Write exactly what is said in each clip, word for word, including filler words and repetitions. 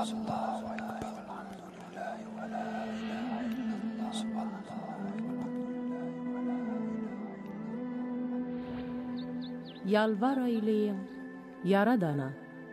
Allahu Ekber. Elhamdülillahi ve la ilahe illallah. Subhanallah. Yalvar eyleyin Yaradana.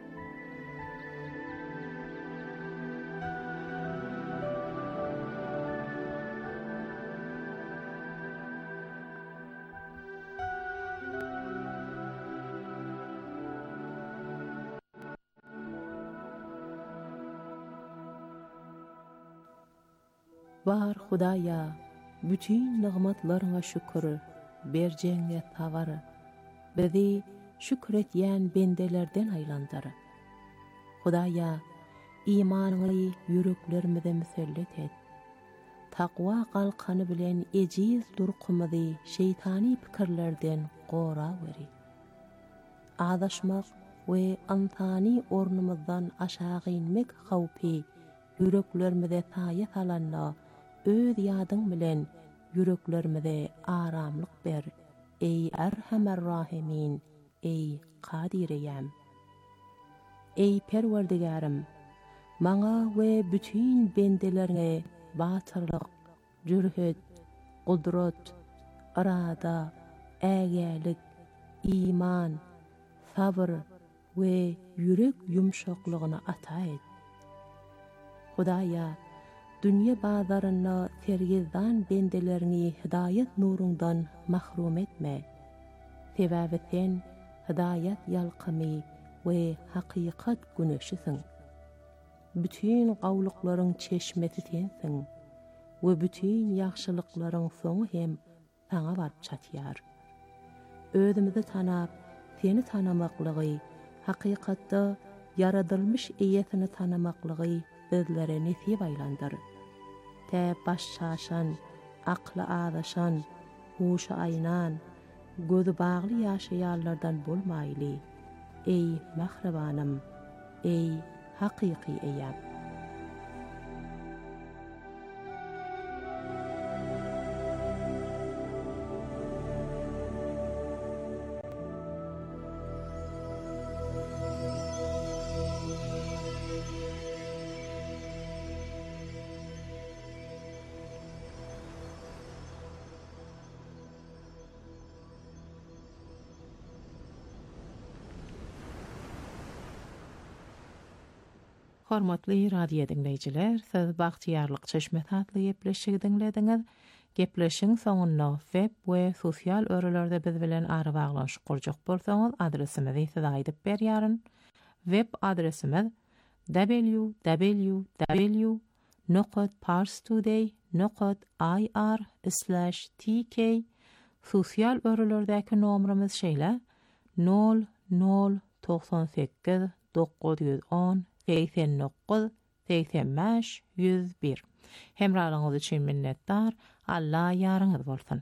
Var Hudaya, bütün nimetlerine şükür, berceğine tavarı, bizi şükretyen bendelerden aylandır. Hudaya, imanını yüreklerimize müsellet et. Takva kalkanı bilen eciz durkumızı şeytani fikirlerden qora veri. Adaşmak ve antani ornumuzdan aşağı inmek havpi, yüreklerimize tayet alanla, öz yadın bilen yüreklerimize aramlık ber. Ey Erhamer Rahimin, ey Kadireyem. Ey Perverdigarım, maňa we bütün bendelerine batırlyk, jürhet, gudrat, irada, ägälik, iman, sabr we yürek yumşaklygyny ata et. Hudaya, dünya bazarına sergizdan bendelerini hidayet nurundan mahrum etme. Sebäbi sen hidayet yalqamy we hakikat güneşisin. Bütün gawlyklaryň çeşmesi sensin we bütün ýagşylyklaryň soňy hem saňa baryp çatýar. Özümizi tanap, seni tanamaklygy, hakykatda yaradylmış eýetini tanamaklygy bizlere nesip aylandyr. Tä baş şaşan, akly adaşan, huşy aynan, gözü bagly ýaşaýarlardan bolmaýly. Ey mahrabanım, ey hakyky eýem. Hormatly radio dinleyijiler, siz Bagtyarlyk Çeşmet adly gepleşigi dinlediňiz. Gepleşiň soňunda web we sosial örelerde biz bilen ary baglanşyk kurjak bolsaňyz, adresimizi size aýdyp berýäryn. Web adresimiz w w w nokta parstoday nokta i r slash t k. Sosial örelerdäki nomrymyz şeýle nol nol doksan sekiz dokuz yüz on seksen dokuz seksen beş yüz bir. Hemralyňyz üçin minnetdar. Allah ýaryňyz bolsun.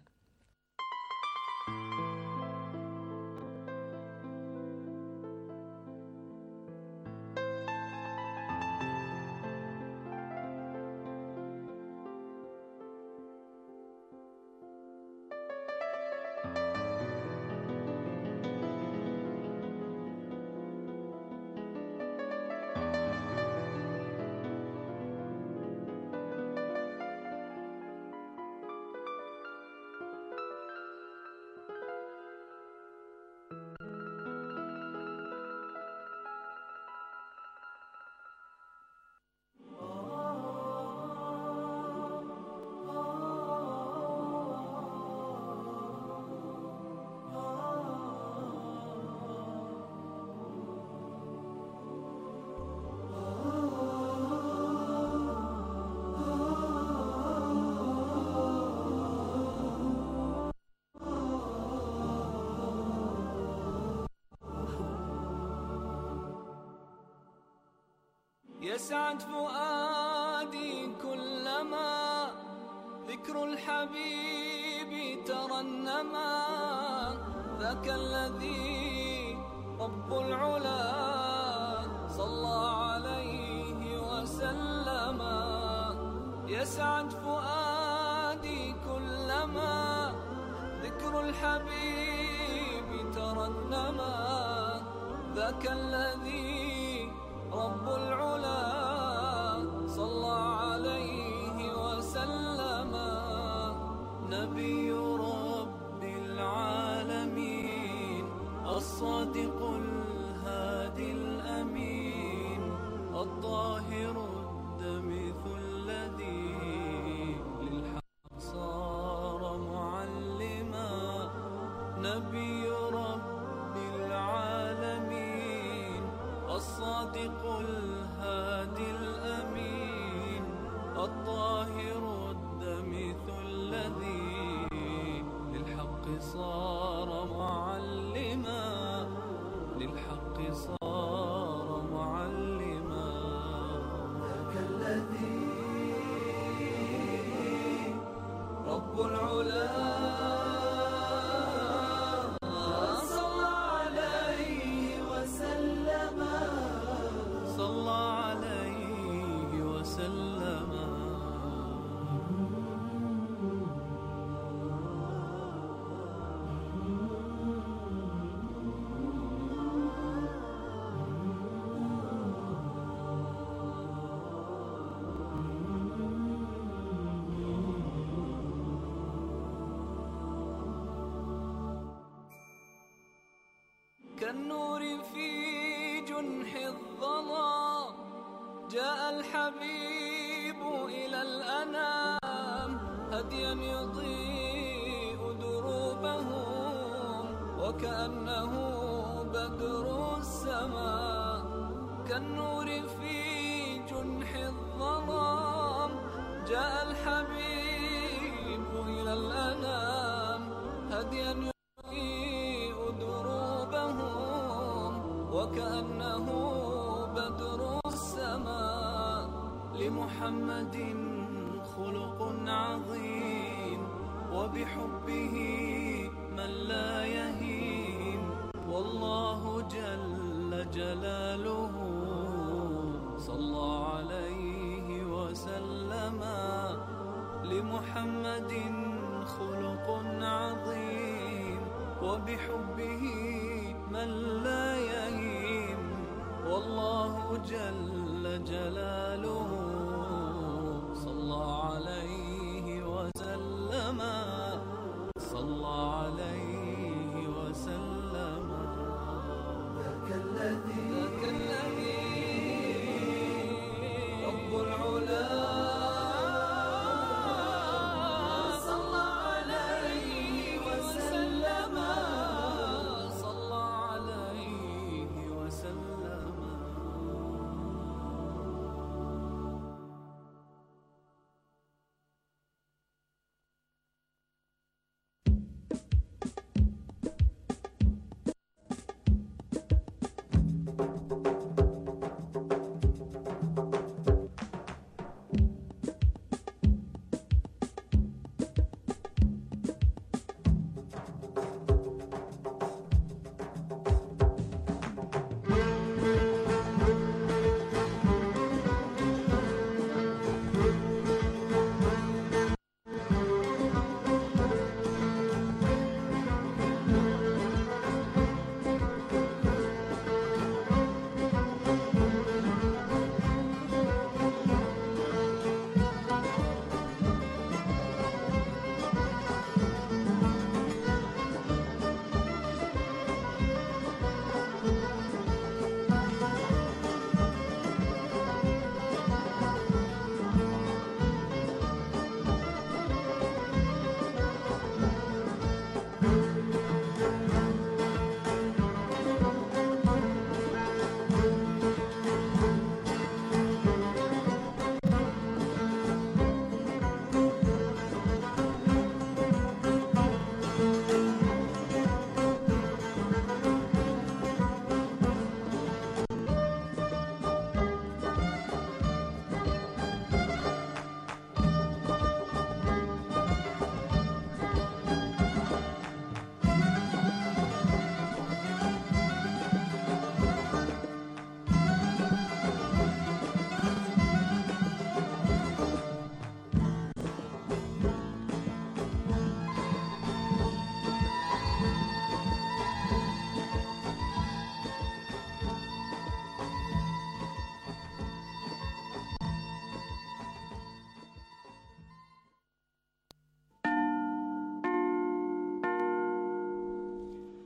يسعد فؤادي كلما ذكر الحبيب ترنما ذاك الذي رب العلا صلى عليه وسلم. يسعد فؤادي كلما ذكر الحبيب ترنما ذاك الذي رب العلا الطاهر الدمث الذي للحق صار معلما نبي رب العالمين الصادق الهادي الأمين الطاهر الدمث الذي للحق صار معلما للحق صار معلما ذاك الذي رب العلا صلى عليه وسلم صلى عليه وسلم كالنور في جنح الظلام جاء الحبيب إلى الأنام هديا يضيء دروبهم وكأنه بدر السماء كالنور في جنح الظلام جاء الحبيب إلى الأنام هديا يضيء دروبهم وكأنه بدر السماء لمحمد خلق عظيم وبحبه من لا يهين والله جل جلاله صلى عليه وسلم لمحمد خلق عظيم وبحبه من لا يهين والله جل جلاله صلى عليه وسلم صلى عليه وسلم ذاك الذي ذاك الذي رب العلا صلى عليه وسلم صلى عليه وسلم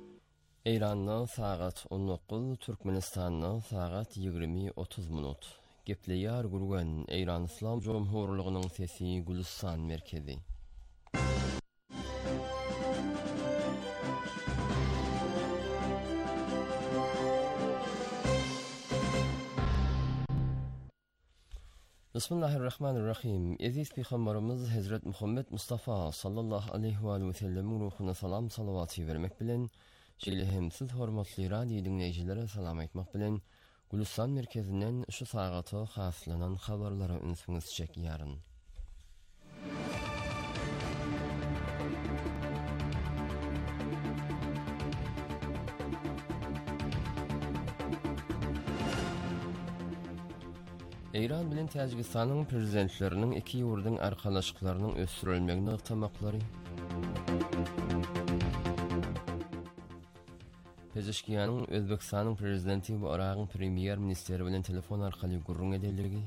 İran'dan saat on dokuz, Türkmenistan'dan saat yigirmi otuz minut. gepleýär gurgan Eýran Islam Jomhurlygynyň sesi Gülistan merkezi. Bismillahirrahmanirrahim. Aziz Peygamberimiz Hazret Muhammed Mustafa sallallahu aleyhi ve sellem'in ruhuna salam salavatı vermek bilen, şeýle siz hormatly radio dinleýijilere salam aýtmak bilen, Gülistan merkezinden şu sagata haslanan habarlara ünsüňiz çekýäryn. Eýran bilen Täjikistanyň prezidentleriniň iki ýurdyň arkalaşyklarynyň ösdürilmegini ygtamaklary. Pezeşkiýanyň Özbekistanyň prezidenti we Iragyň premier ministeri bilen telefon arkaly gurrun ediligi.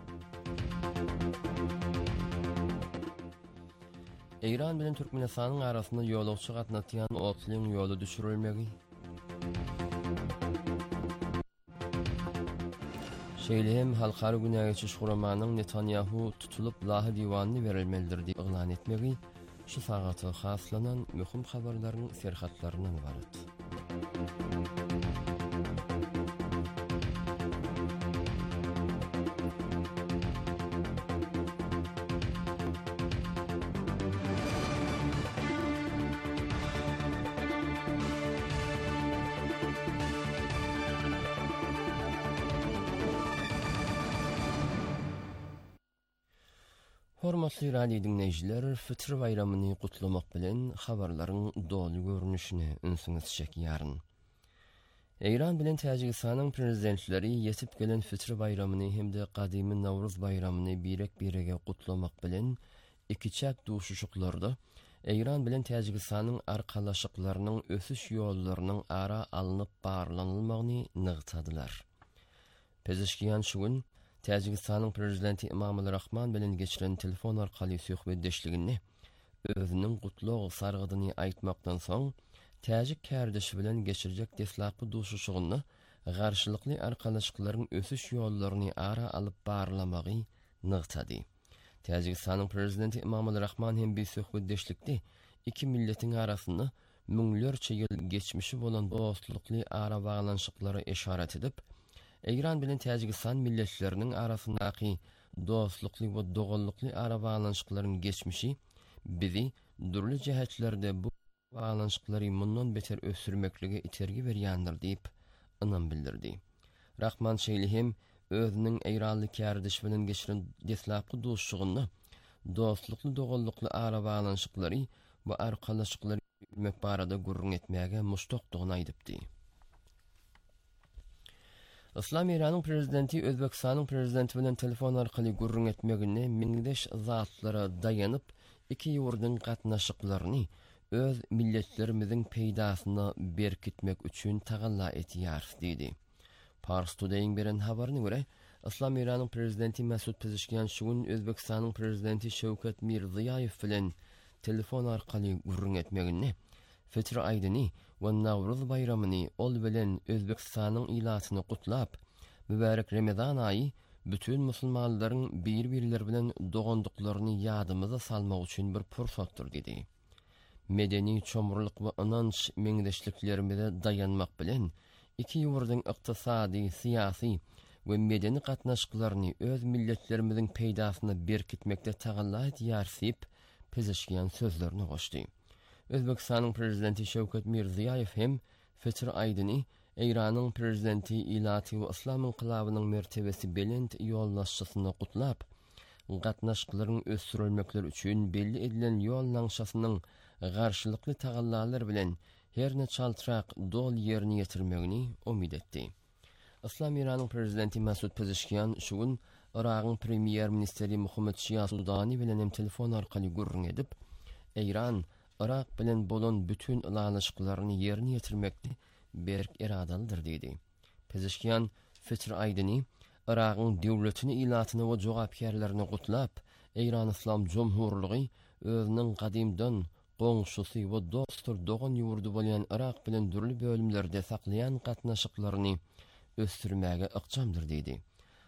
Eýran bilen Türkmenistanyň arasynda ýolagçy gatnatýan otlyň ýolu düşürilmegi. Şeýle-hem halkary günä geçiş guramanyň Netanyahu tutulup lahy diwanyny berilmelidir diýip ýylan etmegi şu sagata haslanan möhüm habarlaryň serhatlarynyň ibaret. Hormatly radio dinleýijiler, Fitr bayramyny gutlamak bilen habarlaryň doly görnüşine ünsüňiz çekýäryn. Eýran bilen Täjikistanyň prezidentleri ýetip gelen Fitr bayramyny hemde gadymy Nowruz bayramyny birek birege gutlamak bilen iki çak duşuşuklarda Eýran bilen Täjikistanyň arkalaşyklarynyň ösüş ýollarynyň ara alınıp barlanylmagyny nygtadylar. Pezeşkiýan şu gün Täjikistanyň prezidenti Emomali Rahman bilen geçiren telefon arkaly söhbetdeşligini özüniň gutlag sargydyny aýtmakdan soň täjik kärdeşi bilen geçirjek deslapy duşuşugyny garşylykly arkalaşyklaryň ösüş ýollaryny ara alyp barlamagy nygtady. Täjikistanyň prezidenti Emomali Rahman hem bir söhbetdeşlikde iki milletiň arasynda müňlerçe ýyl geçmişi bolan dostlukly ara baglanşyklary eşaret edip, Eýran bilen Täjikistan milletleriniň arasyndaky dostlukly we doganlykly ara baglanşyklaryň geçmişi bizi durly jihatlerde bu baglanşyklary mundan beter ösürmekligi itergi berýändir diýip ynam bildirdi. Rahman şeýle-hem özüniň Eýranly kärdeş bilen geçiren deslapy dostlugyny dostlukly doganlykly ara baglanşyklary we arkalaşyklary bilmek barada gurrun etmäge muştokdygyny aýdypdy. Islam Eýranyň prezidenti Özbekistanyň prezidenti bilen telefon arkaly gurrun etmegine miňdeş zatlara daýanyp iki ýurdyň gatnaşyklaryny öz milletlerimiziň peýdasyna berkitmek üçin tagalla etýär diýdi. Pars Today'ň beren habaryna görä, Islam Eýranyň prezidenti Mesut Pezeshkian şu gün Özbekistanyň prezidenti Şewket Mirziýoýew bilen telefon arkaly gurrun etmegine Fitr aýdyny we Nowruz bayramyny ol bilen Özbekistanyň ilatyny gutlap, mübarek Ramazan aýy bütün musulmanlaryň bir-birleri bilen dogandyklaryny ýadymyza salmak üçin bir pursatdyr dedi. Medeni çomurlyk we inanç meňdeşliklerimize dayanmak bilen iki ýurdyň ykdysady, syýasy we medeni gatnaşyklaryny öz milletlerimiziň peýdasyna berkitmekde tagalla etýär Pezeshkian sözlerini goşdy. Özbekistanyň prezidenti Şewket Mirziýoýew hem Fitr aýdyny Eýranyň prezidenti ilaty we islam inqilabynyň mertebesi belend ýollaşçysyna gutlap, gatnaşyklaryň ösdürilmekleri üçin belli edilen ýol naňşasynyň garşylykly tagallalary bilen herne çaltyrak dol ýerine ýetirmegini umyt etdi. Islam Eýranyň prezidenti Mesut Pezeshkian şu gün Iragyň premier ministeri Muhammed Şia Sudani bilen hem telefon arkaly gurrun edip, Eýran Irak bilen bolan bütün ýylaşyklaryny ýerine ýetirmekde berk eradalydyr diýdi. Pezeshkian Fitr aýdyny Iragyň döwletini ilatyny we jogapkärlerini gutlap, Eýran Islam Jomhurlygy özüniň gadymdan goňşusy we dostur dogan ýurdu bolýan Irak bilen durly bölümlerde saklayan gatnaşyklaryny ösdürmäge ykjamdyr diýdi.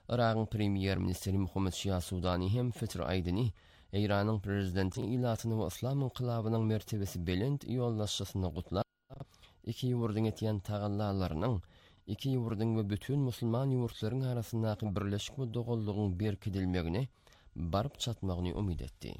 Irak'ın Premier Ministeri Muhammed Shia Sudani hem Fitr aýdyny Eýranyň prezidenti ilatyny we islam inqilabynyň mertebesi belend ýollaşşysyna gutlap, iki ýurduň etýän tagallalarynyň, iki ýurduň we bütün musulman ýurtlaryň arasyndaky birleşik we dogullygyň berkidilmegine baryp çatmagyny umyt etdi.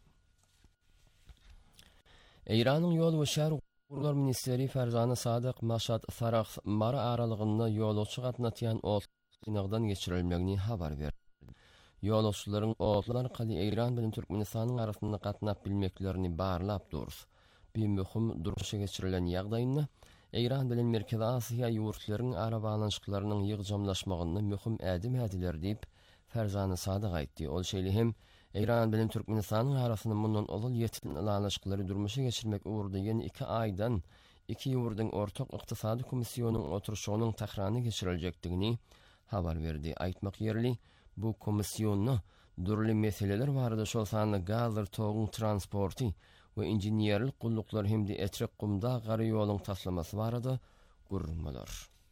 Eýranyň ýol we şäher gurulur ministeri Ferzana Sadyk Maşad Sarax Mara aralygynda ýolçy gatnatýan otlynagdan geçirilmegini habar berdi. Ýolçylaryň otlar qaly Eýran bilen Türkmenistanyň arasynda gatnap bilmeklerini barlap durus. Bir möhüm duruşa geçirilen ýagdaýynda Eýran bilen Merkezi Asiýa ýurtlarynyň ara balanşyklarynyň ýygjamlaşmagyny möhüm ädim ädiler diýip Ferzana Sadyk aýtdy. Ol şeýle hem Eýran bilen Türkmenistanyň arasyny mundan olal ýetilen alanşyklary durmuşa geçirmek uğrunda ýene iki aýdan iki ýurduň ortak ykdysady komissiýonyň oturuşynyň tahrany geçiriljekdigini habar berdi. Aýtmak ýerli, bu komissiýony durly meseleler barada şol sanly gazlar togyň transporty we inženýerlik gulluklar hemde etrek gumda gary ýoluň taslamasy barada gurulmalar.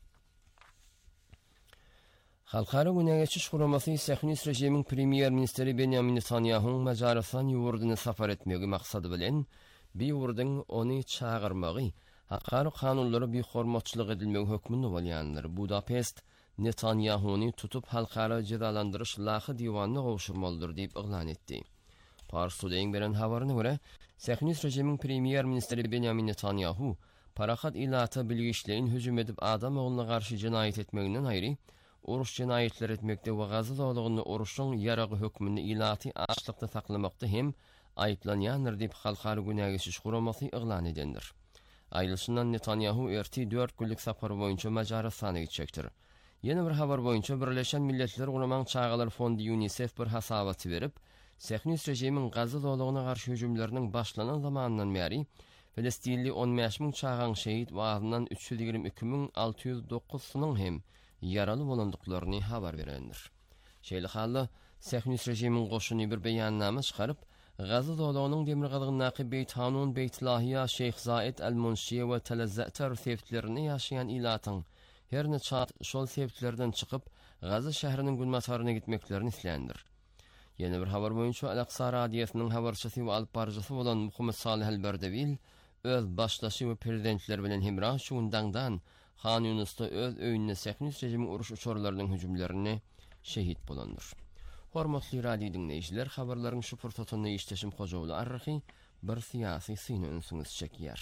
Halkara güne geçiş guramasy Sahnis rejimiň Premier Ministeri Benjamin Netanyahu'ň Macaristan ýurduny safar etmegi maksady bilen bir ýurduň ony çağırmagy, hakary kanunlary bir hormatçylyk edilmegi hökmüni bolýanlar. Budapest Netanyahu'ny tutup halkara cezalandyryş lahy diwanyna gowşurmalydyr diýip iglan etdi. Pars Today beren habaryna görä, Sahnis rejimiň Premier Ministeri Benjamin Netanyahu parahat ilata bilgiçlerin hüjüm edip adam oğluna garşy jinayet etmeginden aýry, uruş jinayetler etmekde we Gaza dowlagyny uruşyň ýaragy hökmüni ilaty açlykda saklamakda hem aýplanýandyr diýip halkara güne geçiş guramasy iglan edendir. Aýlysyndan Netanyahu erti dört günlük sapar boýunça Macaristana gitjekdir. Yeni bir habar boýunça Birleşen Milletler Gurulmaň Çağalar Fondy UNICEF bir hasabaty berip, Sahnis rejimiň Gaza dowlagyna garşy hüjümleriniň başlanan zamanyndan beri Filistinli on beş min çağan şehit we azyndan üç yüz ýigirme iki min alty ýüz dokuz synyň hem yaraly bolandyklaryny habar berendir. Şeýle halda Sahnis rejimiň goşuny bir beýannama çykaryp, Gaza dowlagynyň demir galygyny Beyt Hanun, Beyt Lahiya, Şeyh Zayed el-Munshiye we Tel Zatar sebitlerini ýaşaýan ilatyň her ne çat şol sebitlerden çykyp Gaza şäheriniň günmataryna gitmeklerini islendir. Yeni bir habar boýunça Al-Aqsa radiýasynyň habarçysy we alyp barjysy bolan Muhammed Salih el-Berdewil öz başdaşy we prezidentler bilen hemrah şuňdandan Han Yunusda öz öýüne Sahnis rejimiň uruş uçurlarynyň hüjümlerini şehit bolandyr. Hormatly radio dinleýijiler, habarlaryň şu fursatyny işleşim hojawly arryhy bir syýasy syny önsüňiz çekýär.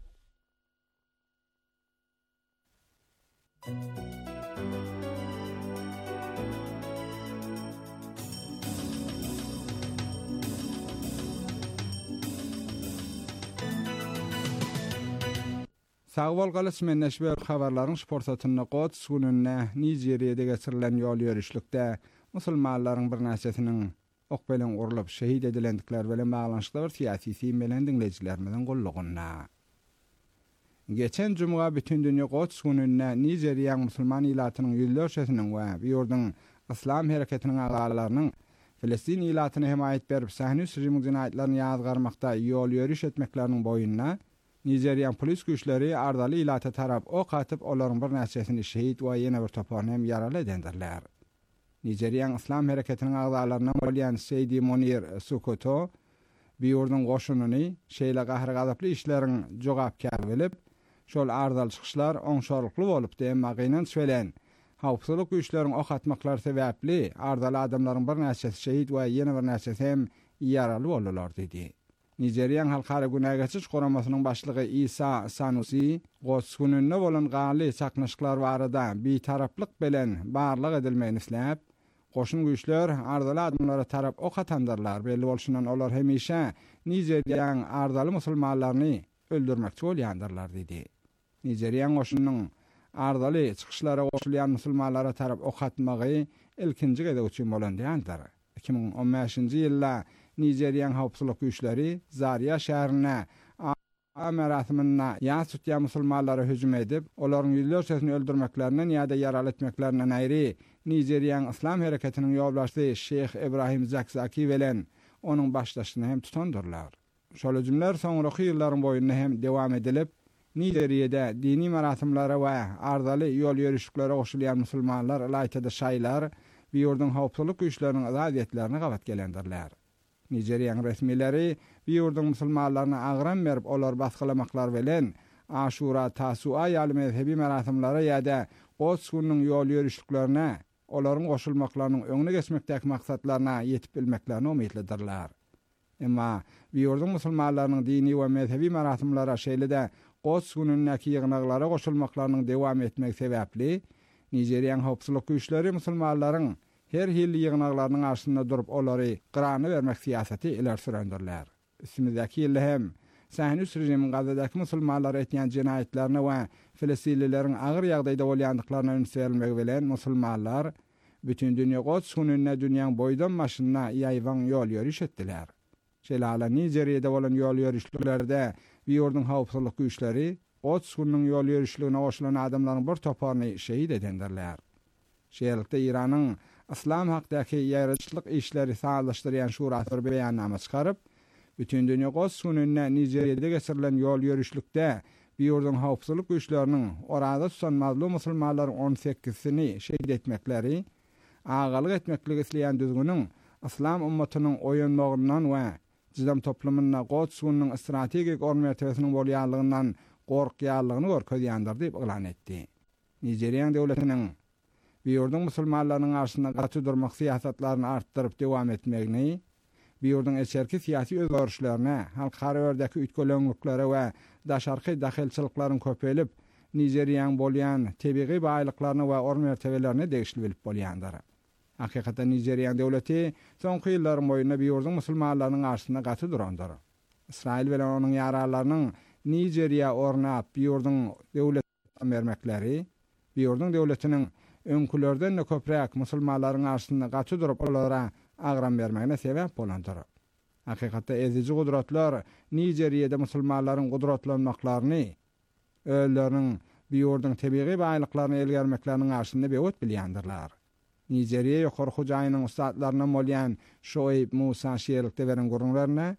Sağwal galasmen neşber habarlaryň sportatyny Qods gününe Nijeriýede geçirilen ýol ýörüşlikde musulmanlaryň bir näçesiniň ok bilen urulyp şehit edilendikler bilen baglanşykly bir syýasy film bilen dinleýijilerimiziň gollugyna. Geçen jumga bütün dünýä Qods gününe Nijeriýa musulman ilatynyň ýüzlerçesiniň we bir ýurdun islam hereketiniň agalarynyň Filistin ilatyny himayet berip Sahnis rejimiň jinaýetlerini ýazgarmakda ýol ýörüş etmekleriniň boýunna Nijeriýa polis güýçleri ardaly ilata tarap ok atyp olaryň bir näçesini şehit we ýene bir topany hem ýaraly edendirler. Nijeriýa islam hereketiniň agalarynyň bolýan Seydi Monir Sokoto bir ýurdun goşunyny şeýle gahry gazaply işleriň jogapkary bilip, şol ardal çykyşlar oňşarlykly bolup diýen magynan söýlen. Hawpsuzlyk güýçleriň ok atmaklary sebäpli ardaly adamlaryň bir näçesi şehit we ýene bir näçesi hem ýaraly boldylar dedi. Nijeriýa halkara güne geçiş goramasynyň başlygy Isa Sanusi, Qods gününe bolan galy çaknaşyklar barada bir taraplyk bilen barlyk edilmegini isläp, goşun güýçler ardaly adamlara tarap ok atandyrlar. Belli bolşundan olar hemişe Nijeriýa ardaly musulmanlaryny öldürmekçi bolýandyrlar dedi. Nijeriýa goşunyň ardaly çykyşlara goşulýan musulmanlara tarap ok atmagy ilkinji gede üçin bolandyr. iki min on beşinji ýylda Nijeriýa hawpsuzlyk güýçleri Zaria şäherine Amarathmynna ýa-da musulmanlara hüjüm edip, olaryň ýüzlerçesini öldürmeklerinden ýa-da ýaraly etmeklerinden aýry Nijeriýa islam hereketiniň ýolbaşçysy Şeyh Ibrahim Zakzaki bilen onuň başdaşyny hem tutandyrlar. Şol hüjümler soňraky ýyllaryň boýunda hem dewam edilip, Nijeriýede dini marasimlere we ardaly ýol ýörüşliklere goşulýan musulmanlar, laýtada şaýlar bir ýurdun howpsuzlyk güýçleriniň azadiyetlerini gabat gelendirler. Nijeriýanyň resmileri bir ýurdun musulmanlaryna agram berip olar basgylamaklar bilen Aşura, Tasua ýaly mezhebi merasimlere ýa-da Gods gününiň ýol ýörüşliklerine olaryň goşulmaklarynyň öňüne geçmekdäki maksatlaryna ýetip bilmeklerini umytlydyrlar. Emma bir ýurdun musulmanlarynyň dini we mezhebi merasimlere şeýle-de Gods günündäki ýygnaklara goşulmaklarynyň dowam etmegi sebäpli Nijeriýanyň howpsuzlyk güýçleri musulmanlaryň her hilli ýygnaklarynyň arşynda durup olary gyrany bermek siýasaty ileri sürendirler. Üstümizdäki ýylda hem Sahnus rejimiň Gazadaky musulmanlara etýän jinayetlerine we Filistinlileriň agyr ýagdaýda bolýandyklaryna ünsürilmegi bilen musulmanlar bütün dünýä Gods gününe dünýäň boýdan maşyna ýaýwan ýol ýörüş etdiler. Şeýle Nijeriýede bolan ýol ýörüşliklerde bir ýurdun howpsuzlyk güýçleri Gods gününiň ýol ýörüşligine goşulan adamlaryň bir toparyny şehit edendirler. Şeýlelikde Iranyň İslam hakdaky ýaraçylyk işleri sağlaşdyrýan şurasy bir beýannama çykaryp, bütün dünýä Gods gününe Nijeriýede geçirilen ýol ýörüşlikde bir ýurdun howpsuzlyk güýçleriniň orada tutan mazlum musulmanlaryň on sekizini şehit etmekleri, agalyk etmekligi isleýän düzgünüň İslam ummatynyň oýanmagyndan we Jizam toplumyna Gods gününiň strategik ormertebesiniň bolýanlygyndan gorkýanlygyny görkezýändir diýip elan etdi. Nijeriýa döwletiniň bir ýurdun musulmanlarynyň arşynda gaty durmak siýasatlaryny artdyryp dowam etmegini, bir ýurdun eçerki siýasy özgörüşlerine, halkara ördäki ütgölöňliklere we daşarky dahilçylyklaryň köpeýip, Nijeriýanyň bolýan tebigy baýlyklaryny we ormertebelerini degişli bilip bolýandyr. Hakykatan Nijeriýa döwleti soňky ýyllaryň boýundan bir ýurdun musulmanlarynyň arşynda gaty durandyr. Israil bilen onuň ýaralarynyň Nijeriýa ornap bir ýurdun döwlet bermekleri, bir ýurdun döwletiniň öňkülerden de köpräk musulmanlaryň arşynda gaty durup olara agram bermegine sebäp bolandyr. Hakykatda ezici gudratlar Nijeriýede musulmanlaryň gudratlanmaklaryny, öýleriniň bir ýurdun tebigy baýlyklaryny elgermekleriniň arşynda bewet bilýändirler. Nijeriýa ýokary hujaýynyň ustadlaryna bolýan Şoýb Musa şeýlelikde beren gurunlaryna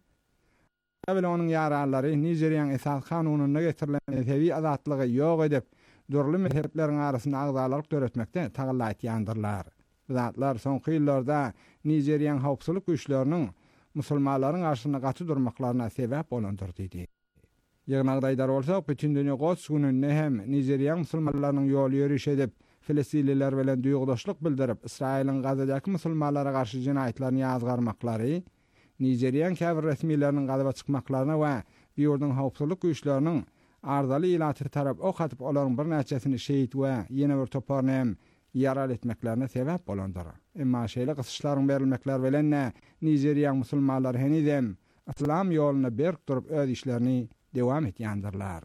Äbel onuň ýaralary Nijeriýanyň esas kanunyna getirilen mezhebi azatlygy ýok edip, durly mezhepleriň arasynda agzalyk töretmekde tagalla etýändirler. Zatlar soňky ýyllarda Nijeriýanyň howpsuzlyk güýçleriniň musulmanlaryň arşynda gaty durmaklaryna sebäp bolandyr diýdi. Ýygnakdaýdar bolsak, bütün dünýä Gods gününe hem Nijeriýa musulmanlarynyň ýol ýörüş edip, Filistinliler bilen duýgdaşlyk bildirip, Israiliň Gazadaky musulmanlara garşy jinayetlerini ýazgarmaklary, Nijeriýanyň käbir resmiýetleriniň galyba çykmaklaryna we bir ýurdun howpsuzlyk güýçleriniň ardaly ýylaty tarap ok atyp olaryň bir näçesini şehit we ýene bir toparny hem ýaral etmeklerine sebäp bolandyr. Emma şeýle gysyşlaryň berilmekler bilen Nijeriýa musulmanlary henizem İslam ýolyna berk durup öz işlerini dowam etýändirler.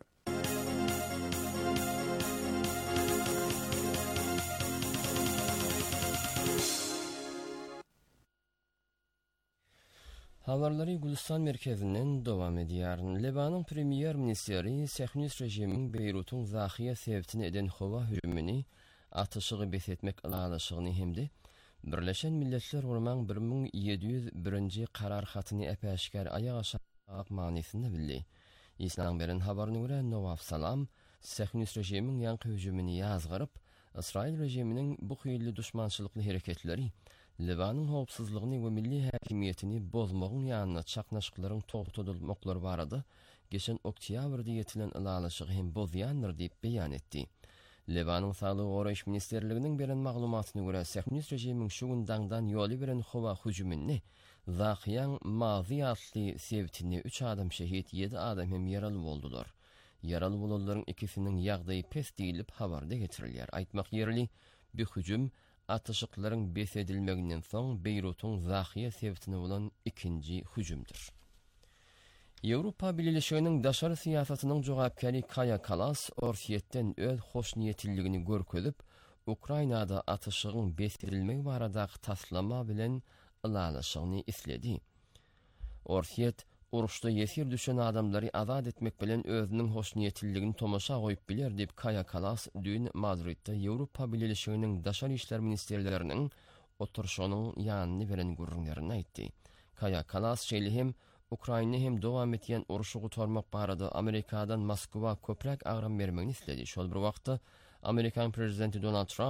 Habarlary Gülistan merkezinden dowam edýär. Lebanyň premier ministri Sahnus rejimiň Beýrutyň Zahyýa sebäpini eden howa hüjümini atışygy besetmek alaşygyny hemde Birleşen Milletler Guramaň bir ming ýedi ýüz birinji karar hatyny epäşkär aýaga aşak manysyny bildi. İslam beren habaryna görä Nawaf Salam Sahnus rejimiň ýanky hüjümini ýazgyryp, Israil rejiminiň bu hyýly düşmançylykly hereketleri Lebanyň howpsuzlygyny we milli häkimiýetini bozmagyň ýanyna çaknaşyklaryň togtadylmaklary barada geçen oktýabrda ýetilen alaşygy hem bozýandyr diýip beýan etdi. Lebanyň Saglyk Goraýyş Ministrliginiň beren maglumatyna görä Sahnus rejimiň şu gün daňdan ýoly beren howa hüjümini Zahyýan Mazy adly sebäpini üç adam şehit, ýedi adam hem ýaraly boldular. Ýaraly bolanlaryň ikisiniň ýagdaýy pes diýilip habarda getirilýär. Aýtmak ýerli, bu hüjüm atışıklaryň besedilmeginden soň Beýrutyň Zahyýa sebäpine bolan ikinji hüjümdür. Ýewropa Birleşiginiň daşary siýasatynyň jogapkary Kaja Kallas Orsiýetden öz hoşniýetliligini görkezip, Ukrainada atışygyň besedilmegi baradaky taslama bilen ılalaşygyny isledi. Orsiýet uruşda ýesir düşen adamlary azad etmek bilen özüniň hoşniýetliligini tomaşa goýup biler diýip Kaja Kallas dün Madridde Ýewropa Birleşiginiň daşary işler ministrleriniň oturşunyň ýanyny beren gurrunlaryna aýtdy. Kaja Kallas şeýle hem Ukraina hem dowam etýän uruşy gutarmak barada Amerikadan Moskwa köprek agram bermegini isledi. Şol bir wagtda Amerikan prezidenti Donald Trump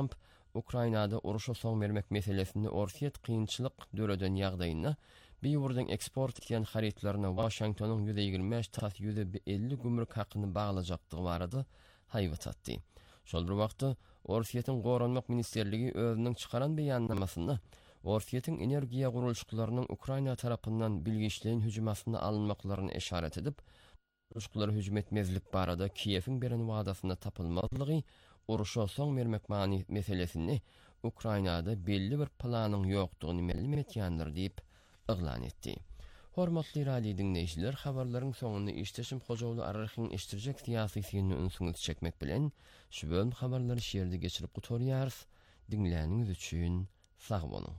Ukrainada uruşa soň bermek meselesini Orsiýet kynçylyk döreden ýagdaýyna bir ýurdan eksport etýän haritlaryna Washingtonyň yüz ýygrimi beş tas yüz elli gümrük hakyny baglajakdygy barada haýbat atdy. Şol bir wagtda Orsiýetiň Goranmak ministerligi özüniň çykaran beýannamasyna Orsiýetiň energiýa gurulşyklarynyň Ukraina tarapyndan bilgiçliň hüjumasyna alınmaklaryny işaret edip, Ruslar hüjüm etmezlik barada Kiýewiň beren wadasyna tapylmazlygy, uruşa soň bermek many meselesini Ukrainada belli bir planyň ýokdugyny ma'lum etýändir diýip yglan etdi. Hormatly radio dinleýijiler, habarlaryň soňuny işteşim Hojawly Ararhyň iştirjek syýasy syny ünsüňiz çekmek bilen şu bölüm habarlary şeýerde geçirip gutorýarys. Dinläniňiz üçin sag boluň.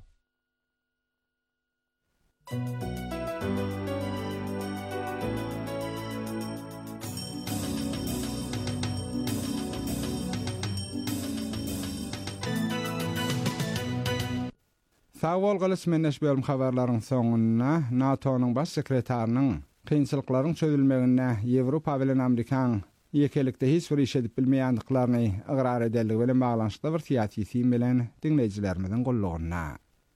Sağol galysmyndaş bölüm habarlaryň soňuna NATO'nyň baş sekretarnyň kynçylyklaryň çözülmegine Ýewropa bilen Amerikan ýekelikde hiç bir iş edip bilmeýändiklaryny ygrar edildi bilen baglanşykda bir syýasy sim bilen dinleýijilerimiziň gollugyna.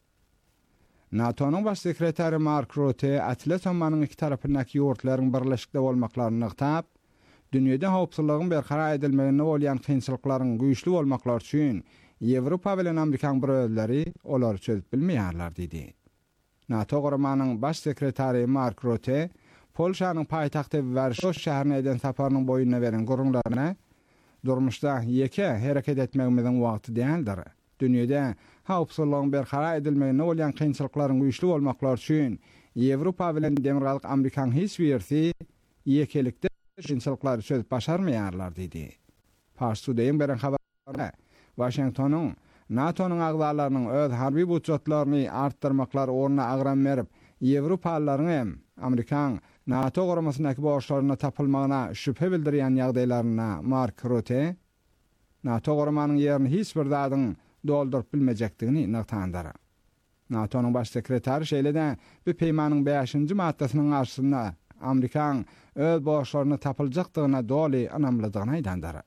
NATO'nyň baş sekretary Mark Rutte Atlantyk iki tarapyndaky ýurtlaryň birleşikde bolmaklaryny ýyktap, dünýede howpsuzlygyň berqarar edilmegine bolýan kynçylyklaryň güýçli bolmaklary üçin Ýewropa bilen Amerikan biröwleri olar çözüp bilmeýärler diýdi. NATO guramanyň baş sekretary Mark Rutte, Polşanyň paýtagty Warşaw şäherine eden saparynyň boýuna beren gurulmaryna durmuşda ýeke hereket etmegimiziň wagty däldir. Dünýede howpsuzlygyň berqarar edilmegine bolýan kynçylyklaryň güýçli bolmaklary üçin Ýewropa bilen demirgalyk Amerikan hiç birisi ýekelikde kynçylyklary çözüp başarmaýarlar diýdi. Parsudayň beren habarda Washingtonyň NATO'nyň agdalarynyň öz harby budjetlaryny artdyrmaklary orna agram berip, Ýewropalylaryň hem Amerikan NATO guramasynyň borçlaryna tapylmagyna şüphe bildirýän ýagdaýlaryna Mark Rutte, NATO guramanyň ýerini hiç bir zadyň doldurup bilmejekdigini ýagtandar. NATO'nyň baş sekretary şeýlede bu peýmanyň beşinji maddasynyň garşysynda Amerikan öz borçlaryny tapyljakdygyna doly anamlydygyny aýdandar.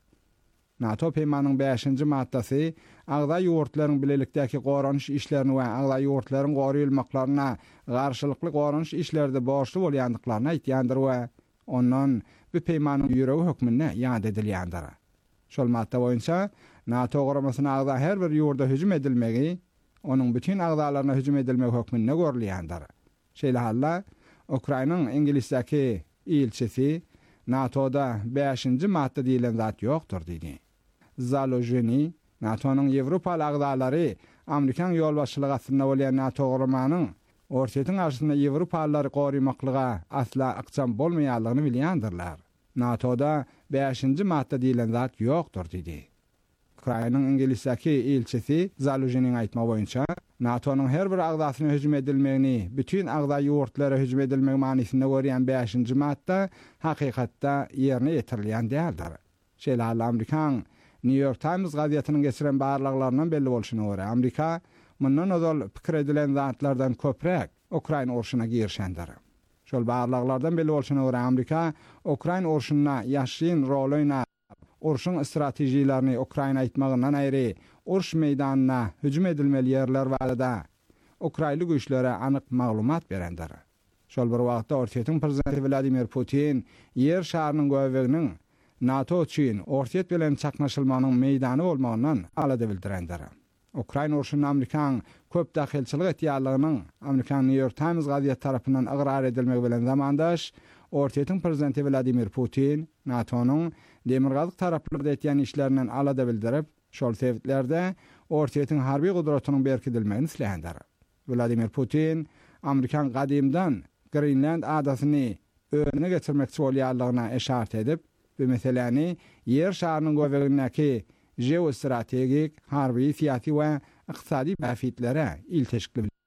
NATO peýmanyň beşinji maddasy agda ýurtlaryň bilelikdäki goranyş işlerini we agda ýurtlaryň goraýylmaklaryna garşylykly goranyş işlerde borçly bolýandyklaryny aýtýandyr we ondan bu peýmanyň ýüregi hökmüne ýad edilýändir. Şol madda boýunça NATO goramasyna agda her bir ýurda hüjüm edilmegi, onuň bütün agdalaryna hüjüm edilmegi hökmüne görülýändir. Şeýle halla Ukrainanyň Ingilisdäki ilçisi NATO'da beşinji madda diýilen zat ýokdur diýdi. Zaluzhny, NATO'nyň Ýewropa agdalary Amerikan ýolbaşçylygy aslynda bolýan NATO guramanyň Orsiýetiň garşysynda Ýewropalylary goraýmaklyga asla aqçam bolmaýanlygyny bilýändirler. NATO'da beşinji madda diýilen zat ýokdur diýdi. Ukrainanyň Ingilisdäki ilçisi Zaluzhnyň aýtma boýunça NATO'nyň her bir agdasyna hüjüm edilmegini, bütün agda ýurtlara hüjüm edilmegi manysynda görýän beşinji madda hakykatda ýerine ýetirilýän däldir. Şeýle hal Amerikan New York Times gazetynyň geçiren barlyklaryndan belli bolşuny görä, Amerika mundan ozal pikir edilen zatlardan köprek Ukraina urşuna girişendir. Şol barlyklardan belli bolşuny görä, Amerika Ukraina urşuna ýaşyň rolyna urşun stratejiýlerini Ukraina aýtmagyndan aýry urş meýdanyna hüjüm edilmeli ýerler barada Ukraina güýçlere anyk maglumat berendir. Şol bir wagtda Orsiýetiň prezidenti Vladimir Putin ýer şaharynyň göweginiň NATO üçin Orsiýet bilen çaknaşylmanyň meýdany bolmagyndan alady bildirendir. Ukraina urşuna Amerikan köp dahilçilik etýärligiň Amerikan New York Times gazety tarapyndan ygrar edilmegi bilen zamandaş Orsiýetiň prezidenti Vladimir Putin NATO'nyň demirgalyk taraplarynda etýän işlerinden alada bildirip, şol sebäplerde Orsiýetiň harby gudratynyň berkidilmegini isleýändir. Vladimir Putin Amerikan gadymdan Greenland adasyny öňüne geçirmekçi bolýanlygyna eşaret edip, bu meseleni yer şaharynyň göwegindäki jeostrategik, harby, syýasy we ykdysady bäfitlere ilteşikli bildi.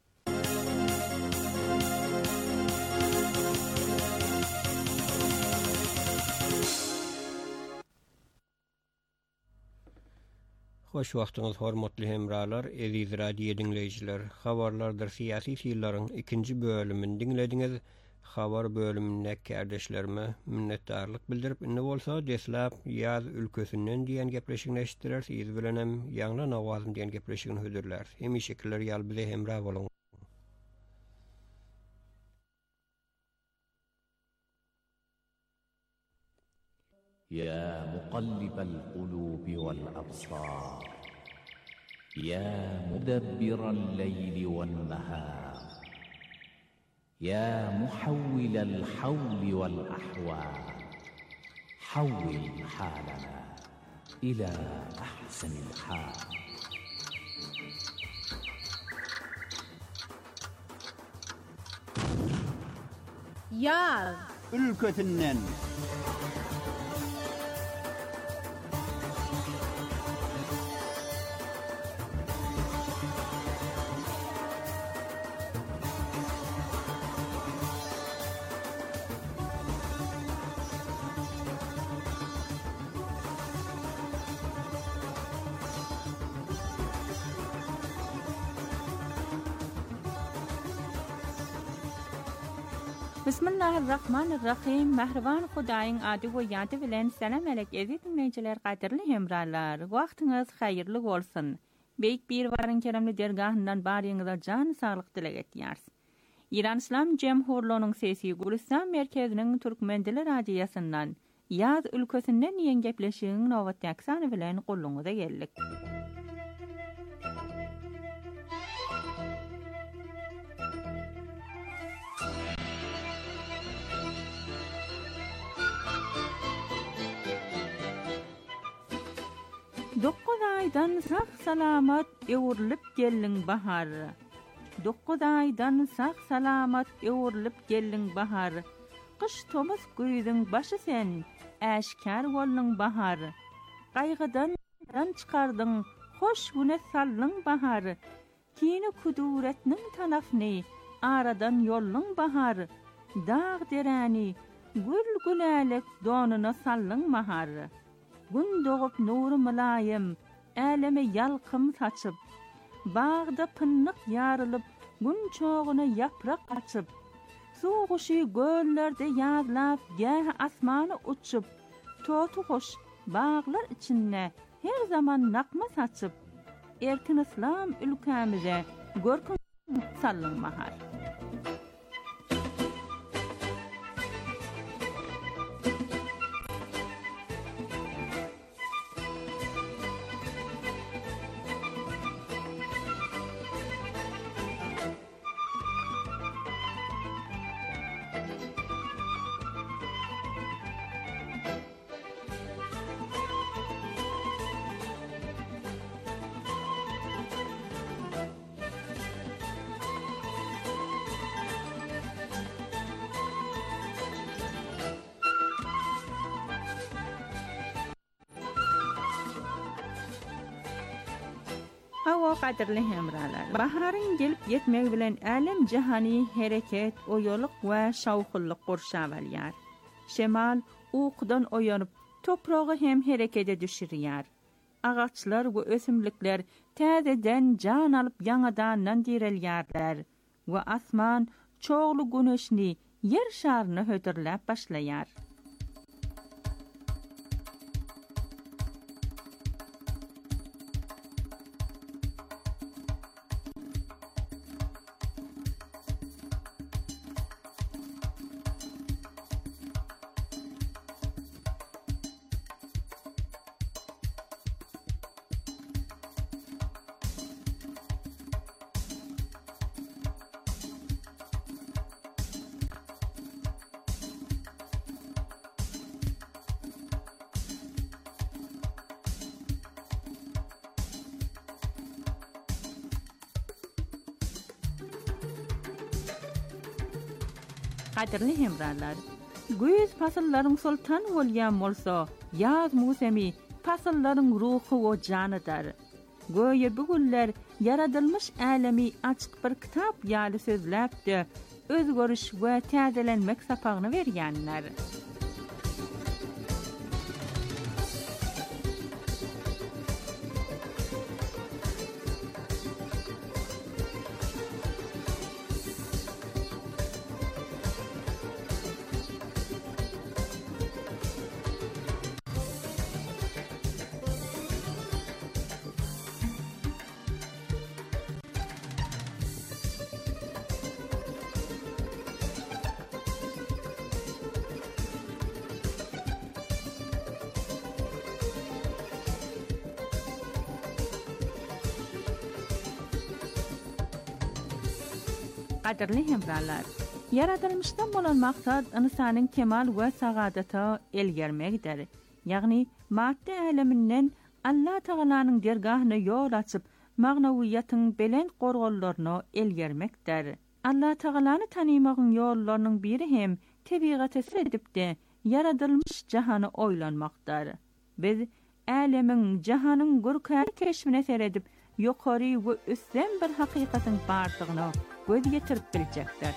Hoş wagtyňyz hormatly hemralar, eziz radio dinleýijiler. Habarlardyr syýasy şeýlerin ikinji bölümini dinlediňiz. habar bölümüne kardeşlerime minnettarlyk bildirip inne bolsa deslap yaz ülkesinden diýen gepleşigini eşitdiler. Siz bilen hem ýaňla nawazym diýen gepleşigini hödürler. Hem şekiller ýal bize hemra bolun. يا مقلب القلوب والأبصار يا مدبر الليل والنهار يا محول الحول والأحوال حول حالنا إلى أحسن الحال. Yaz ülkesinden Bismillahirrahmanirrahim. Mehriban Hudaýyň ady we ýady bilen salam alek eziz dinleýijiler, gaderli hemralar. Wagtyňyz haýyrly bolsun. Beýik bir baryn keremli dergahyndan baryňyza jan saglyk dilek etýärs. İran İslam Jemhurluğunyň sesi Gulistan merkeziniň Türkmen dili radiýasyndan ýaz ülkesinden ýen gepleşigiň nowat ýaksany bilen goluňyza geldik. Dokuz aydan sağ salamat ewurilip gelliň bahar. Dokuz aydan sağ salamat ewurilip gelliň bahar. Kış tomuz güýdüň başı sen, äşkär bolluň bahar. Gaýgydan ran çykardyň, hoş güne sallyň bahar. Kini kuduretniň tanafny, aradan yolluň bahar. Dağ deräni, gül gülälek donuna sallyň bahar. Gün doğup nuru mülayim, äleme yalkym saçıp, bağda pınnyk yarılıp, gün çoğuna yaprak açıp, suğuşy göllerde ýazlap, gäh asmany uçup, totu hoş bağlar içinde her zaman nakma saçıp, erkin İslam ülkemize görküm sallyň bahar. Hawa gaderli hemralar. Baharın gelip yetmegi bilen alem jahany hereket, oýalyk we şawkyllyk gorşap alýar. Şemal uqdan oýanyp topragy hem herekete düşürýär. Agaçlar we ösümlikler täzeden jan alyp ýangadan direlýärler we asman çoğlu güneşni yer şaryny hödürläp başlaýar. Gaderli hemralar, güýz pasyllaryň sultan bolýan bolsa, ýaz musemi pasyllaryň ruhy we janydyr. Goýa bu güller yaradylmış alemi açyk bir kitap ýaly sözläpdi, özgörüş we täzelenmek sapagyny berýänler. Qadirli hemralar, yaratılmışdan bolan maksat insanın kemal we saadata elgermekdir. Ýagny madde aleminden Allah Taalanyň dergahyna ýol açyp, magnawiýatyň belend gorgollaryna elgermekdir. Allah Taalany tanymagyň ýollarynyň biri hem tebigaty edipde yaratılmış jahany oýlanmakdyr. Biz alemiň jahanyň gürkän keşfine seredip ýokary we üstün bir hakykatyň bardygyny göz ýetirip biljekdir.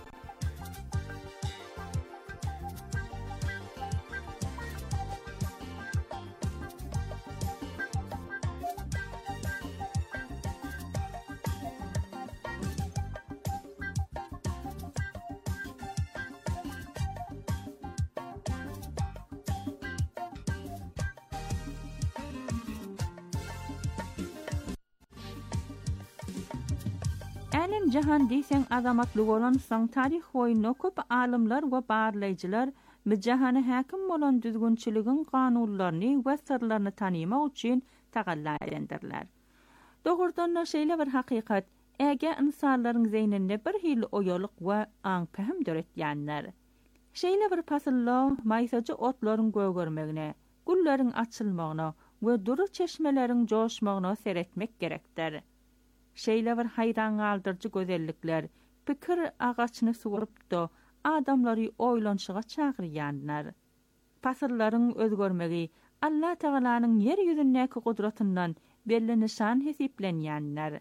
Alem jahan diýsen azamatlyk bolan soň tarih boýunda köp alymlar we barlaýjylar bu jahany häkim bolan düzgünçiligiň kanunlaryny we sirlerini tanymak üçin tagallaýandylar. Dogurdan da şeýle bir hakykat, äge insanlaryň zeýninde bir hil oýalyk we aň pähm döretýänler. Şeýle bir pasylly maýsaçy otlaryň gögörmegine, gullaryň açylmagyna we duru çeşmeleriň joşmagyna seretmek gerekdir. Şeýle bir haýran galdyrjy gözellikler, pikir agaçyny suwurup da adamlary oýlanşyga çagyrýanlar. Pasyllaryň özgörmegi Allah Taalanyň yer ýüzündäki gudratyndan belli nişan hesiplenýänler.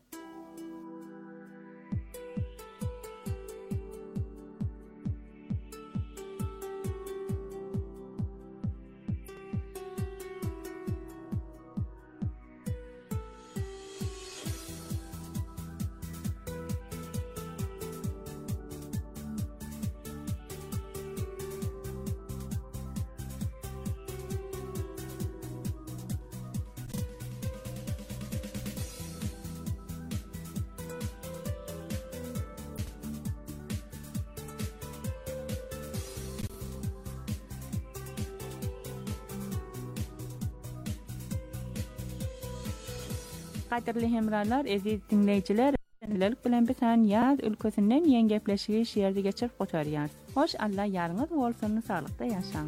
Qadirli hemralar, eziz dinleyijiler, Ýerlik bilen bitan ýaz ülkesinden ýen gepleşigi şeýerde geçirip gotarýar. Hoş Allah ýaryňyz bolsun, salykda ýaşaň.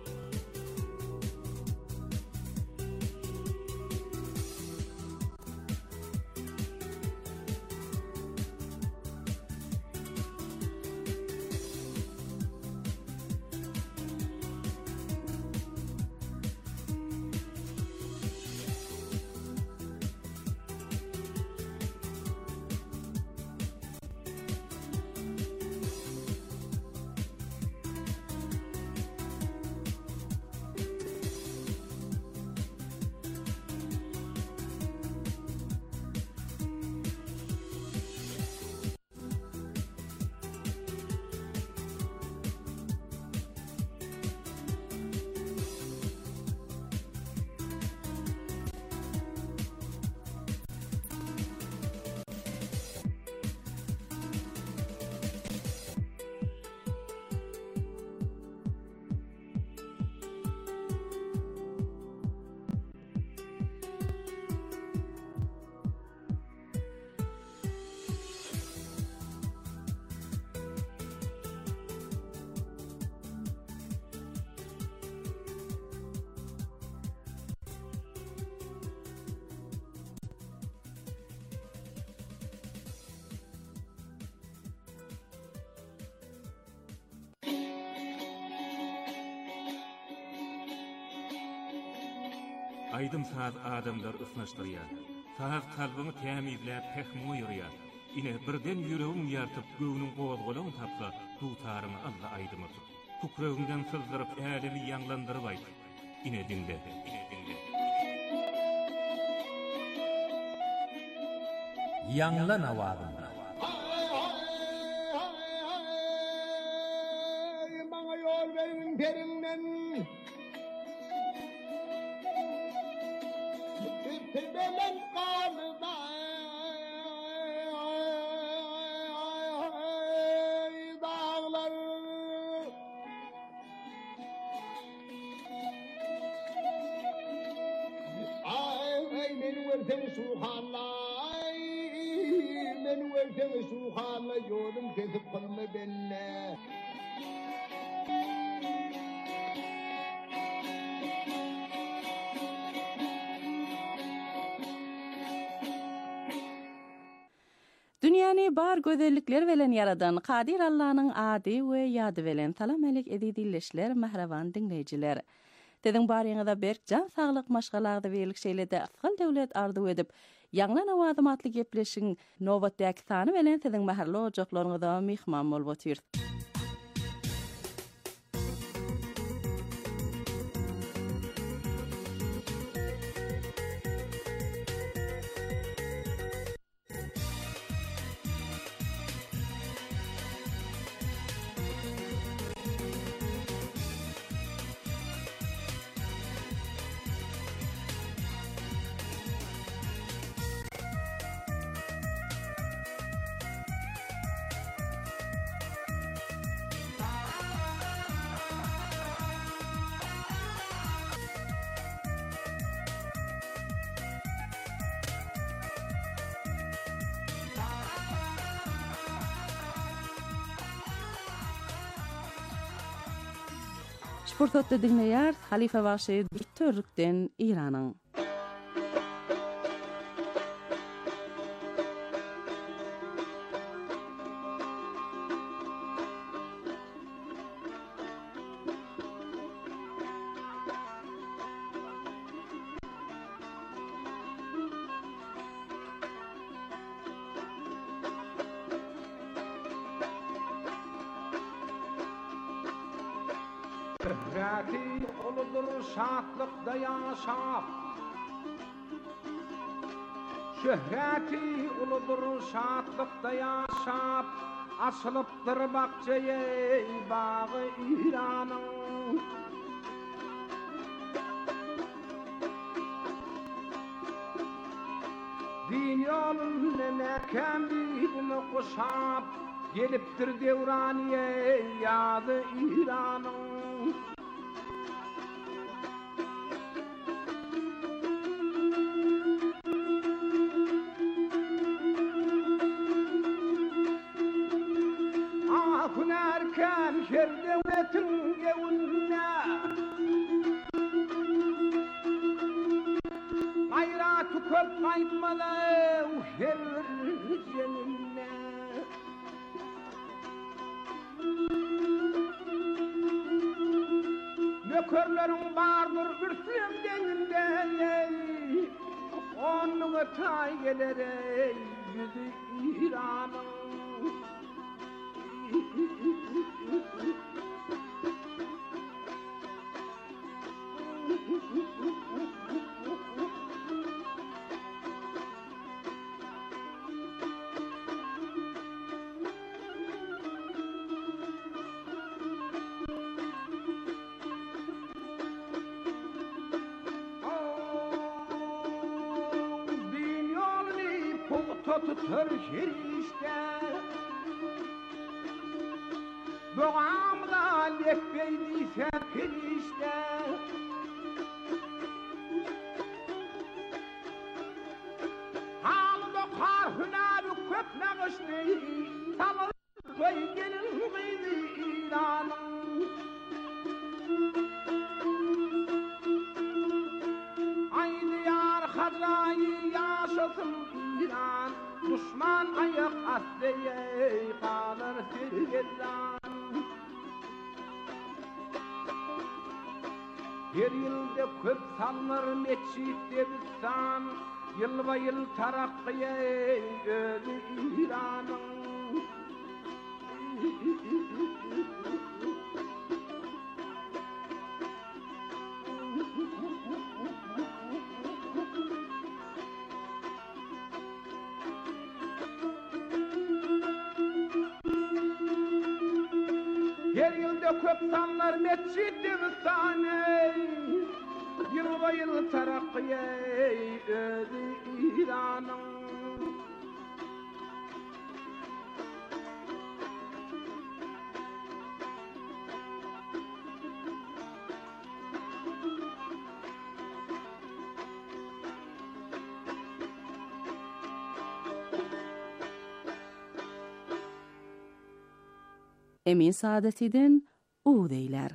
Aydym saat adamlar ısnaşdyrýar. Saat kalbyny tämizläp pehmi ýürýär. Ine birden ýüregiň ýartyp göwüniň gowazgolagyny tapsa, tutaryny Allah aydymy. Kukrögiňden sızdyryp älimi ýanglandyryp aýt. Ine dinle, ine dinle. Ýanglan awagym. Maňa ýol berin perinden. Belen qalda dağlar ay ay men wersen suhalay men wer Seni suhanla yolum kesip kılma benne. Dünýäni bar gözellikler bilen yaradan Kadir Allah'nyň ady we ýady bilen salam alek edilişler mahrawan dinleýijiler. Dediň baryňyza berk jan saglyk maşgalagda beýlik şeýlede afgal döwlet ardy edip, ýanglan awazym atly gepleşiň nowatdaky sany bilen siziň mahrly ojaklaryňyza mihman bolup otyr. Spurtotda dinleýär Halifa Başy Türkden İranyň. Şöhreti uludur şatlıkda yaşap, şöhreti uludur şatlıkda yaşap, açılıptır bakçayı bağı İran'ın. Din yolun mekan birini kuşap, geliptir devraniye yadı İran'ın. Ahun erken şer devletin gevunne, gayratı köp kaytmalı her cenine. Nökörlerin vardır ürsüm deninde, onluğu tay geler ey yüzü İran'ın. Tutur şirişte, boğamda lekbeydiyse pirişte, halıda kar hünarı köp nağıştı, salır koy gelin gıydı İran'ın. Aydı yar hadrayı yaşasın İran, düşman ayak asteye kalır sirgedan. Her yılda köp sallar meçhide bizsan, yılba yıl tarakkiye ödü İran'ın. Her yılda köp sanlar meçhide bizsan, yılba yıl tarakkiye ödü İran'ın. Emin Saadeti'den u deyler.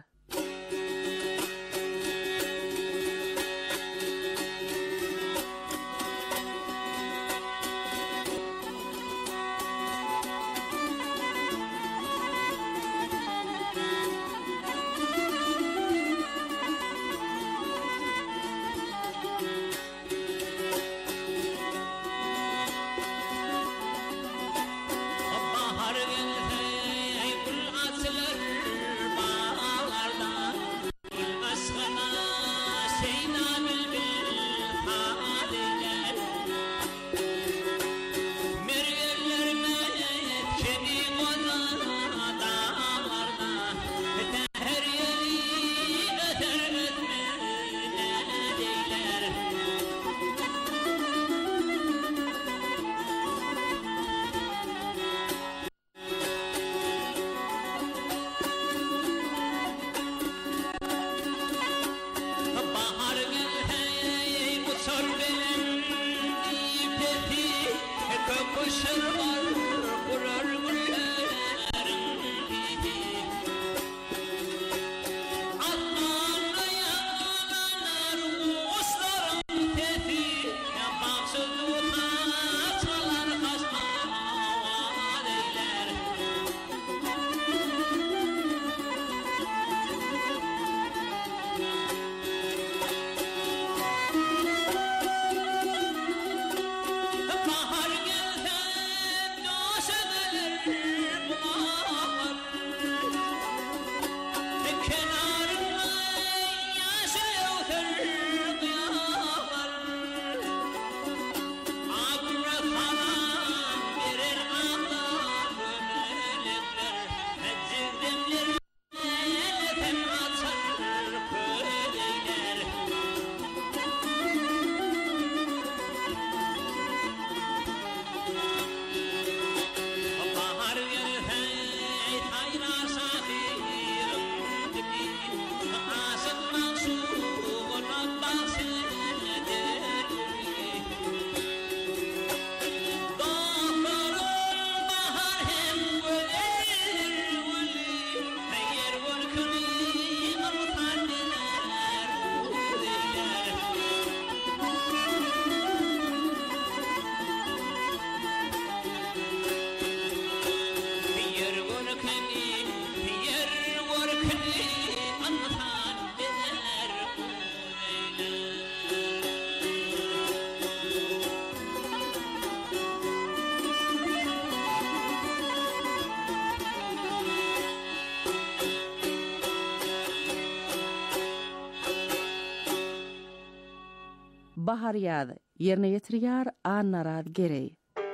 Bahar ýady, ýerine ýetirýär Annarad Gerey.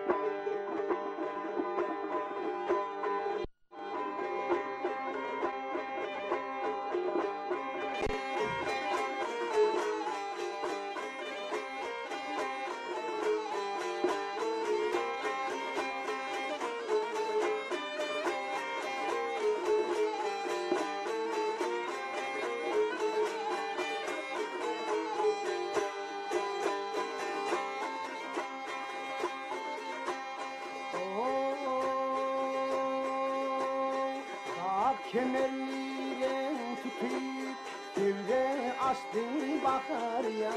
Kemerliren tutup devre astı bakar ya.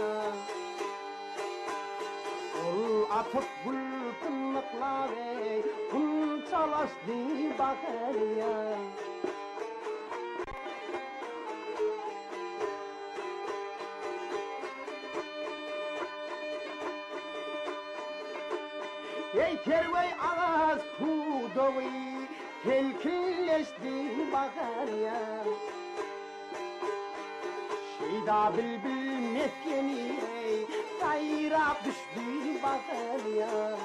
Ol atıp gülpınlıkları kum çalastı bakar ya. Ey kervay ağaz kudovi telkilleşti bakar ya. Şeyda bülbül metkeni kayra düştü bakar ya.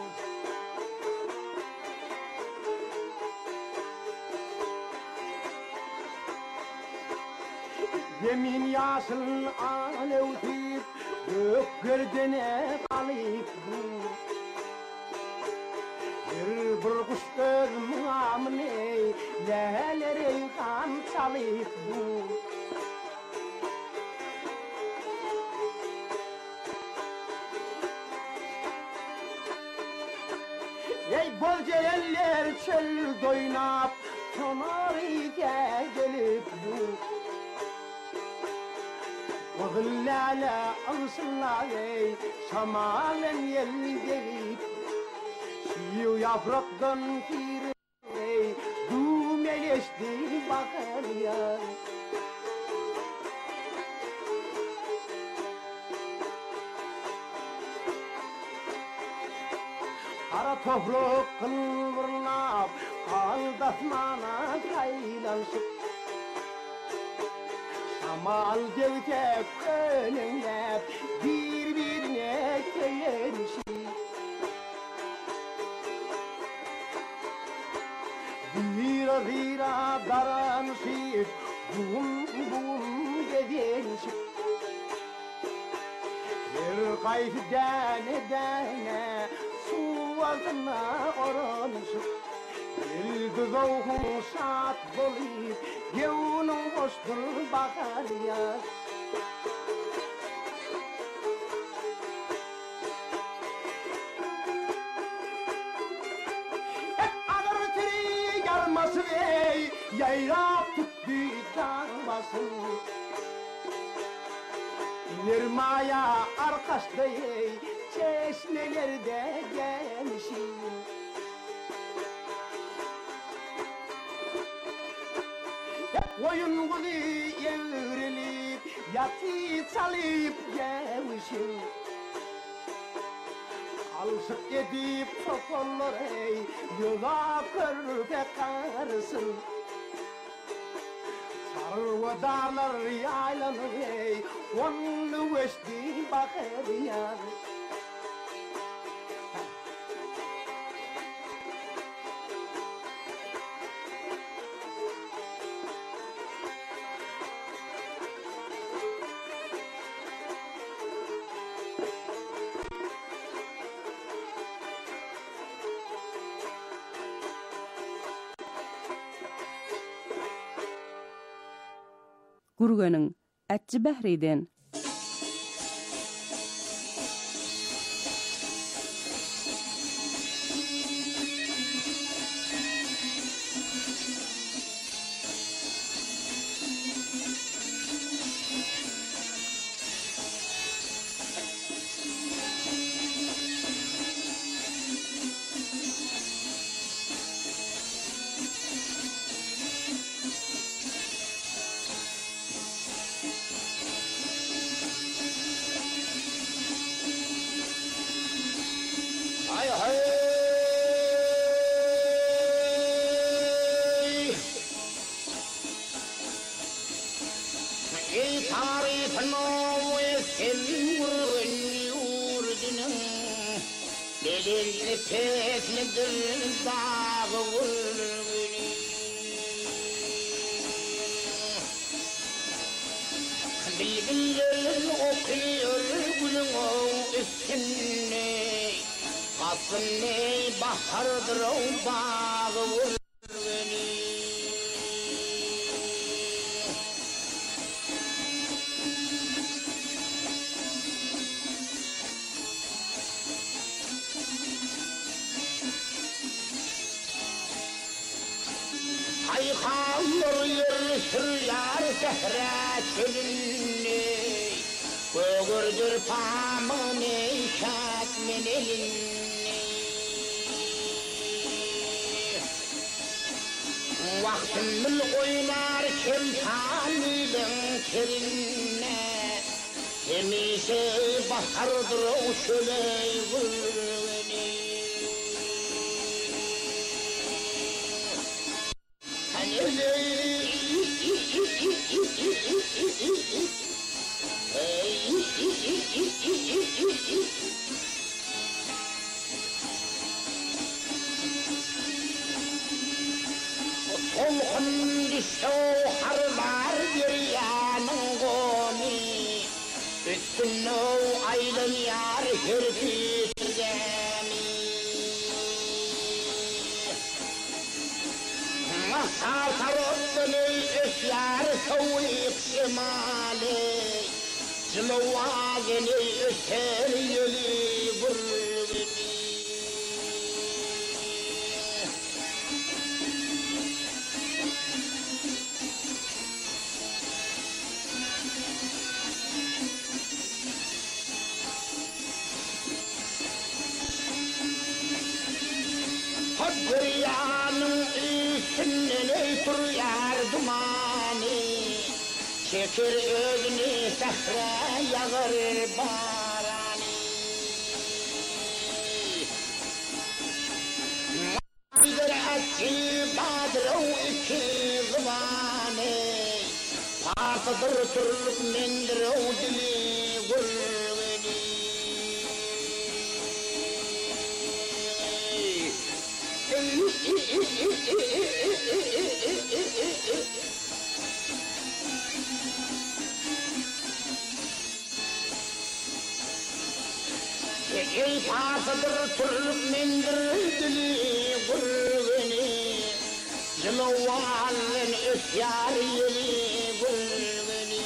Yemin yaşın alevdip gök gördene kalıp bu. Bir kuş gözümün amine lehelerin kan çalıp bu. Ey bolca eller çöl doynap Sonarıya gelip bu Oğullala alsınlar Şamalen yel gelip Siyu yapraktan kiri Dumeleşti bakar ya Kara toprak kılvırlap Aldatmana kaylansıp Şamal gevkep önünlep Birbirine köyerişip Vira vira daranışıp Bum bum gederişip Bir kayıt dene dene Su altına oranışıp Yıldız oğun saat bolayıp Gevunun boştur bakar ya Hep ağır tiri yarması ey Yayrap tuttu dağmasın Nirmaya arkasında ey Çeşmelerde gelmişim Oyun kulu evrilip Yatı çalıp gelmişim Alışık edip sokollar ey Yola körpe karısın Sarı dağlar yaylanır ey Onu veşti bakar ya Gurganın Ätçi Bähriden Bilgillerin okuyor gülün o üstünne Aslında bahardır o bağı vur beni Haykanlar yürüsür yar sehre çölünne Göğürdür pamını şatmin elinne Vaktimil oynar kemtanilin terinne Hemişe bahardır o şöley vurveni Solğun düştü harlar deryanın goni Üstünü aylın yar hürpütgeni Masal tarotunu ösyar soğuyup şimali Cılvageni öter yeli vurveni Çekir özünü sahra yağır barani. Gider açı badro iki zıvani. Partadır turluk mendir o dili gurveni. Ey partadır turluk mendir dili gurveni. Cımavallın ösyar yeli gurveni.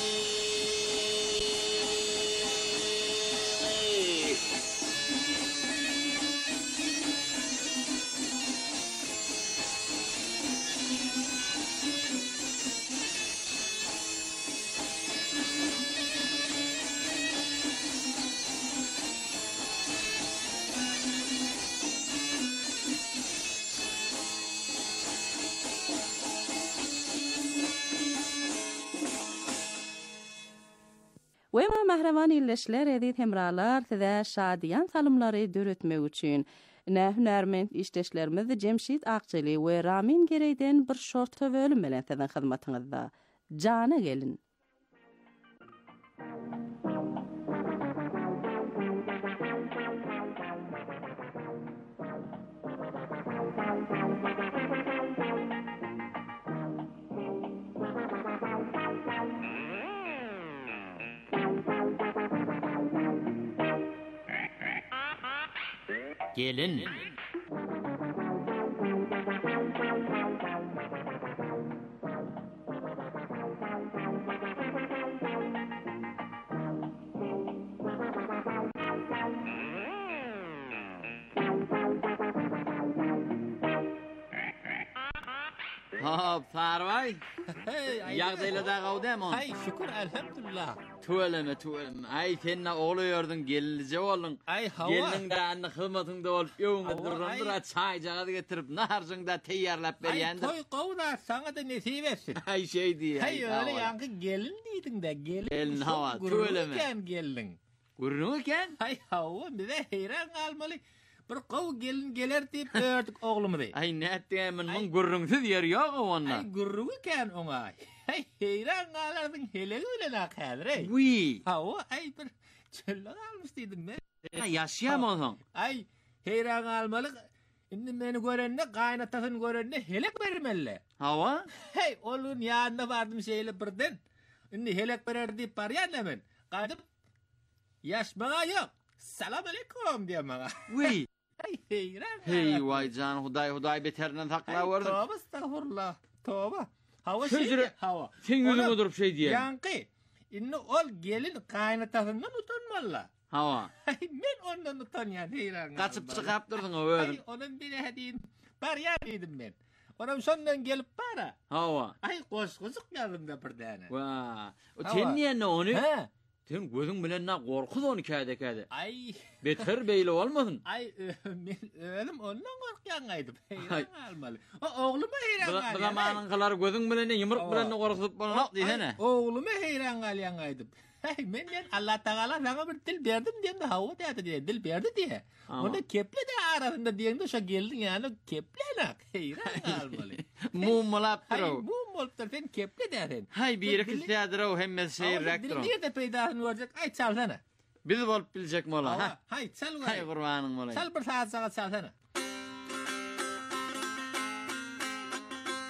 Wema mahravan illeşler edit hemralar täze şadiyan salymlary döretmek üçin ne hünärmend işleşlerimiz Cemşit Akçeli we Ramin Gereyden bir şort bölüm bilen täze hyzmatyňyzda. Jana gelin. Gelin. Hop, Sarvay. Ýagdaýla da gawdam on. Hay şükür elhamdülillah. Tuweleme tuweleme. Ay sen oğluyordun gelince oğlun. Ay hava. Gelinin de anny hyzmatyňda bolup ýöňe durýandyra çay jagy getirip naharjyňda teýýarlap berýändir. Ay toy gowda sana da nesip etsin. Ay şey diýär. Hay öyle yankı gelin diýdiň de gelin. Gelin hava tuweleme. Ken gelin. Gurrun eken? Hay hava bize heyran galmaly. Bir gow gelin geler diýip ördük oğlumy. Ay nätdiýämin mun gurrunsyz ýer ýok onda. Ay gurrun eken oňa. Hey heyran galardyň helegi bilen akadyr. Wi. Hava ay bir çölle galmyş diýdim men. Ay ýaşaýamyň. Ay heyran galmaly. Indi meni görende gaýnatasyny görende helek bermeli. Hava? Hey olun ýanyna bardym şeýle birden. Indi helek berer diýip barýan men. Gaýdyp ýaşmaga ýok. Salam aleykum diýem maga. Wi. Hey heyran. Hey vay can huday huday beterinden sakla vardı. Tövbe estağfurullah. Tövbe. Hava Sözüre, şey hava. Sen gözüme durup şey diye. Yankı. Inni ol gelin kaynatasından utanmalla. Hava. Men ondan utanýan heyran. Kaçıp çıkıp durdun o ödüm. Onun bir hedin bar ýa men. Onam sondan gelip para. Hava. Ay goşguzyk ýalymda bir däne. Wa. O sen niýe onu? He. Sen gözüň bilen na gorkuz onu käde käde. Ay. Beter beýle bolmasyn. Ay men ölim ondan gorkýan gaýdyp. Heyran almaly. O oğluma heyran gaýdy. Bu zamanyň galar gözüň bilen ýumruk bilen gorkuzyp bolmak diýene. Oğluma heyran galýan gaýdyp. Hey men ýa Allah Taala sana bir dil berdim diýende hawa diýdi diýe. Dil berdi diýe. Onda keple de arasynda diýende şo geldiň ýa-ni keplenak. Heyran almaly. Mummalap Hay duro. mummalap sen keple dersin. Hay bir ikisi duro hemmes şeýrek duro. Diýde peýdasyny görjek. Ay çalsana. Biz bolup biljek mola. Hay çal. Hay gurbanyň mola. Çal bir saat saat çalsana.